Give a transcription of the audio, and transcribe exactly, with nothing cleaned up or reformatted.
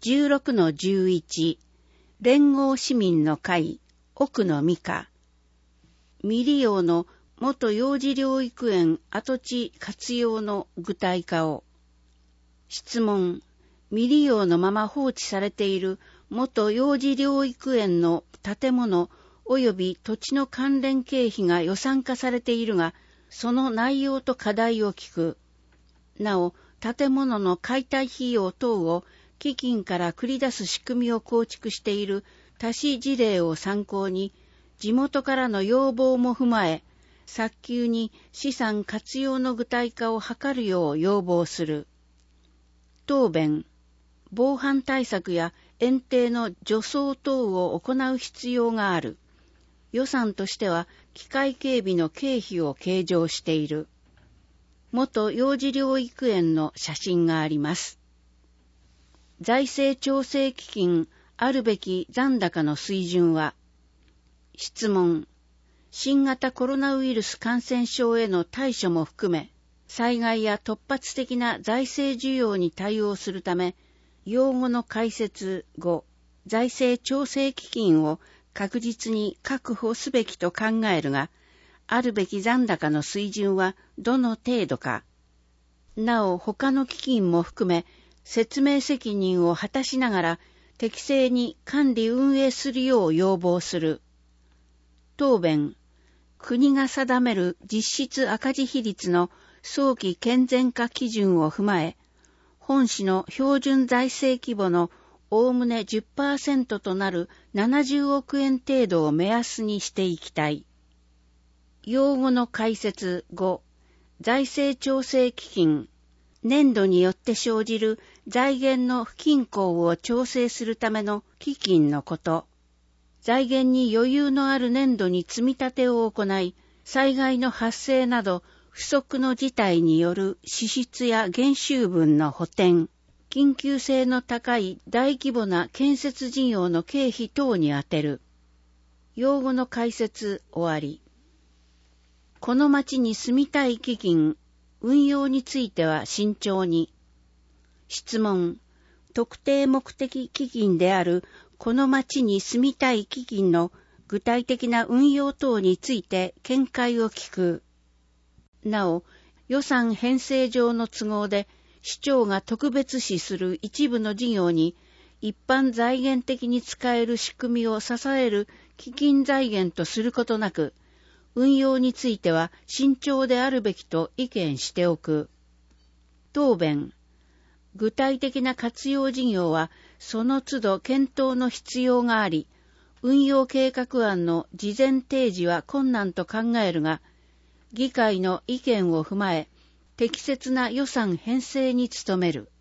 じゅうろくのじゅういち、連合市民の会、奥野美香。未利用の元幼児療育園跡地活用の具体化を。質問。未利用のまま放置されている元幼児療育園の建物及び土地の関連経費が予算化されているが、その内容と課題を聞く。なお、建物の解体費用等を基金から繰り出す仕組みを構築している他市事例を参考に、地元からの要望も踏まえ、早急に資産活用の具体化を図るよう要望する。答弁。防犯対策や園庭の除草等を行う必要がある。予算としては機械警備の経費を計上している。元幼児療育園の写真があります。財政調整基金あるべき残高の水準は。質問。新型コロナウイルス感染症への対処も含め、災害や突発的な財政需要に対応するため、用語の解説後、財政調整基金を確実に確保すべきと考えるが、あるべき残高の水準はどの程度か。なお他の基金も含め、説明責任を果たしながら適正に管理運営するよう要望する。答弁。国が定める実質赤字比率の早期健全化基準を踏まえ、本市の標準財政規模のおおむね じゅっパーセント となるななじゅうおくえん程度を目安にしていきたい。用語の解説後、財政調整基金、年度によって生じる財源の不均衡を調整するための基金のこと。財源に余裕のある年度に積み立てを行い、災害の発生など不測の事態による支出や減収分の補填、緊急性の高い大規模な建設事業の経費等に充てる。用語の解説終わり。この町に住みたい基金、運用については慎重に。質問。特定目的基金であるこの町に住みたい基金の具体的な運用等について見解を聞く。なお、予算編成上の都合で市長が特別視する一部の事業に一般財源的に使える仕組みを支える基金財源とすることなく、運用については慎重であるべきと意見しておく。答弁。具体的な活用事業はその都度検討の必要があり、運用計画案の事前提示は困難と考えるが、議会の意見を踏まえ、適切な予算編成に努める。